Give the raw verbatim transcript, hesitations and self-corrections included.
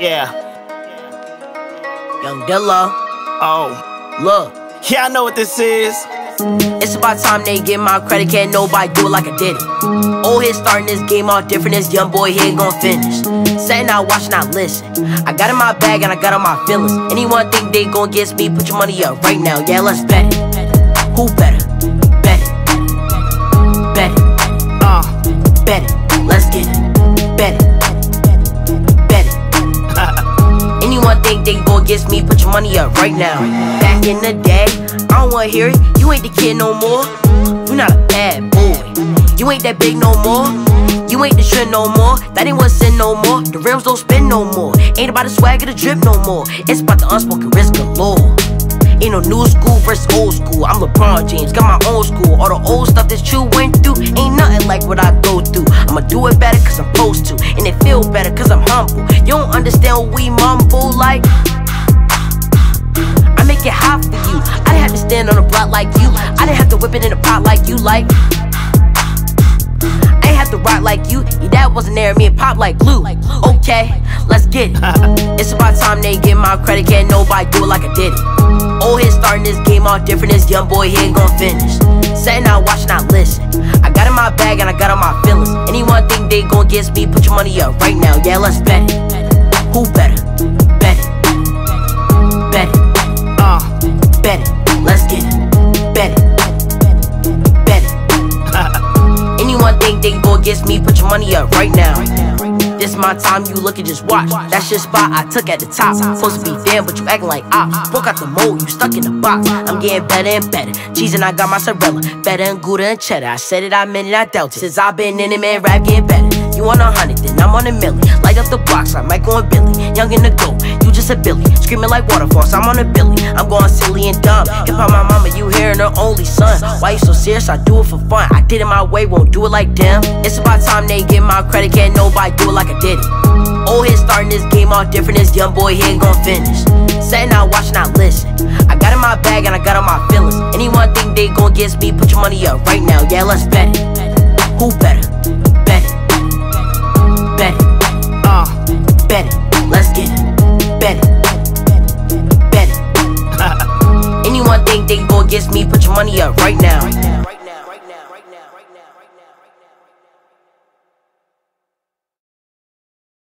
Yeah. Young Dilla. Oh. Look. Yeah, I know what this is. It's about time they get my credit, can't nobody do it like I did it. Old head starting this game all different, this young boy here gon' finish. Sitting out watching, not listen. I got in my bag and I got on my feelings. Anyone think they gon' get me, put your money up right now, yeah, let's bet it. Who better? Bet it. Bet it. Uh, bet it. Let's get it. Bet it. Bet it. Anyone think they gon' get me, put your money up right now. Back in the day, I don't wanna hear it. You ain't the kid no more. You not a bad boy. You ain't that big no more. You ain't the trend no more. That ain't what's in no more. The rims don't spin no more. Ain't about the swag or the drip no more. It's about the unspoken risk galore. Ain't no new school versus old school. I'm LeBron James, got my own school. All the old stuff that you went through ain't nothing like what I go through. I'ma do it better cause I'm supposed to, and it feel better cause I'm humble. You don't understand what we mumble like. I make it hot for you. I didn't have to stand on the block like you. I didn't have to whip it in the pot like you like. I ain't have to rock like you. Your dad wasn't there, me and pop like glue. Okay, let's get it. It's about time they get my credit, can't nobody do it like I did it. Old head starting this game all different, this young boy here gon' finish. Sitting out watching, not listen. I got in my bag and I got on my feelings. Anyone think they gon' get me, put your money up right now, yeah, let's bet it. Who better? Bet it. Bet it. Uh, bet it. Let's get it. Bet it. Bet it. Anyone think they gon' get me, put your money up right now. This my time, you look and just watch. That's your spot I took at the top. Supposed to be damn, but you acting like ops. Broke out the mold, you stuck in the box. I'm getting better and better. Cheese and I got mozzarella. Better and Gouda and cheddar. I said it, I meant it, I dealt it. Since I been in it, man, rap getting better. You on a hundred, then I'm on a million. Light up the box, I'm Michael and Billy. Young in the go, you just a Billy. Screaming like waterfalls, I'm on a Billy. I'm going silly and dumb. Hip hop my mama, you hearing her only son. Why you so serious? I do it for fun. I did it my way, won't do it like them. It's about time they get my credit, can't nobody do it like I did it. Old head starting this game all different, this young boy here gon' finish. Sitting out watching, not listen. I got in my bag and I got on my feelings. Anyone think they gon' get me, put your money up right now, yeah, let's bet it. Who better? Bet it. Bet it. Uh, bet it. Let's get it. Bet it. Bet it. Anyone think they gon' get me, put your money up right now.